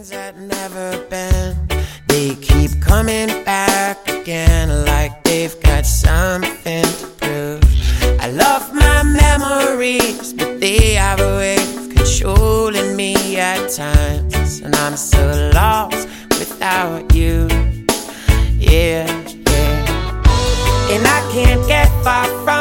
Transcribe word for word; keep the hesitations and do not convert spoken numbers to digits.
things that never been. They keep coming back again like they've got something to prove. I love my memories, but they have a way of controlling me at times. And I'm so lost without you. Yeah, yeah. And I can't get far from